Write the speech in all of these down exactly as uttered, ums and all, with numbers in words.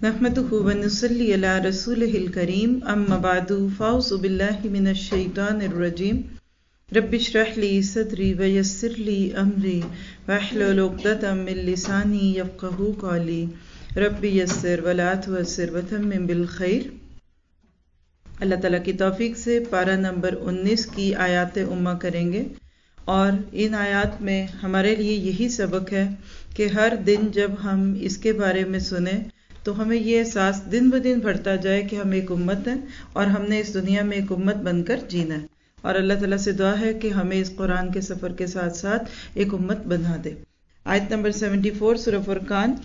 नहमदुहु व नुसल्ली अला रसूलिहिल करीम अम्मा बादु फ़ाउज़ु बिल्लाहि मिनश शैतानिर रजीम रब्बि इश्रह ली सदरी व यस्सिर ली अमरी वहलुल उक़दतम मिन लिसानी यफ़क़हू क़ौली रब्बि यस्सिर व ला तुअस्सिर व तम्मिम बिल खैर। अल्लाह ताला की तौफीक से पारा नंबर उन्नीस की आयात उम्मा करेंगे और इन आयात में हमारे लिए यही सबक है कि हर दिन जब हम इसके बारे में सुने तो हमें ये एहसास दिन ब दिन बढ़ता जाए कि हम एक उम्मत हैं और हमने इस दुनिया में एक उम्मत बनकर जीना है। और अल्लाह ताला से दुआ है कि हमें इस कुरान के सफ़र के साथ साथ एक उम्मत बना दे। आयत नंबर चौहत्तर सूरह फुरकान,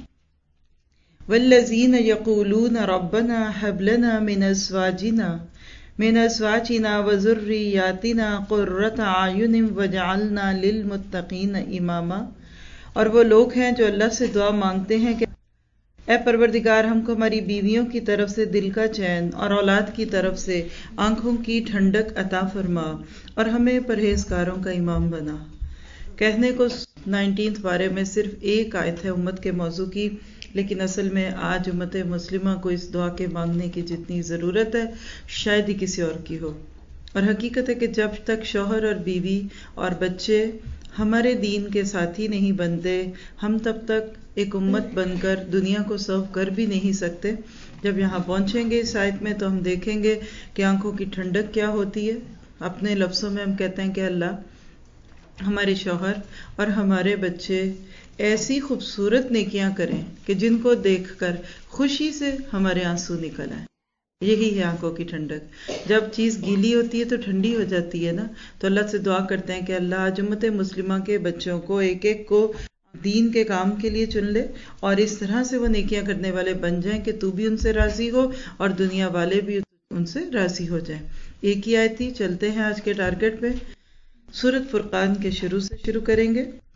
वल्लज़ीन यक़ूलून रब्बना हब लना मिन अज़वाजिना मिन अज़वाजिना व ज़ुर्रिय्यातिना क़ुर्रता अयुनिन वजअलना लिलमुत्तक़ीन इमामा। और वो लोग हैं जो अल्लाह से दुआ मांगते हैं कि ए परवरदिगार, हमको हमारी बीवियों की तरफ से दिल का चैन और औलाद की तरफ से आंखों की ठंडक अता फरमा और हमें परहेजगारों का इमाम बना। कहने को नाइनटीन्थ पारे में सिर्फ एक आयत है उम्मत के मौजू की, लेकिन असल में आज उम्मत मुस्लिमा को इस दुआ के मांगने की जितनी ज़रूरत है शायद ही किसी और की हो। और हकीकत है कि जब तक शौहर और बीवी और बच्चे हमारे दीन के साथी नहीं बनते, हम तब तक एक उम्मत बनकर दुनिया को सर्व कर भी नहीं सकते। जब यहाँ पहुँचेंगे इस आयत में तो हम देखेंगे कि आंखों की ठंडक क्या होती है। अपने लफ्ज़ों में हम कहते हैं कि अल्लाह हमारे शौहर और हमारे बच्चे ऐसी खूबसूरत नेकियां करें कि जिनको देखकर खुशी से हमारे आंसू निकल आए। यही है आंखों की ठंडक। जब चीज़ गीली होती है तो ठंडी हो जाती है ना। तो अल्लाह से दुआ करते हैं कि अल्लाह आज उम्मत मुस्लिमा के बच्चों को एक एक को दीन के काम के लिए चुन ले और इस तरह से वो नेकियां करने वाले बन जाएं कि तू भी उनसे राजी हो और दुनिया वाले भी उनसे राजी हो जाएं। एक ही आयत ही चलते हैं आज के टारगेट पे। सूरत फुरकान के शुरू से शुरू करेंगे।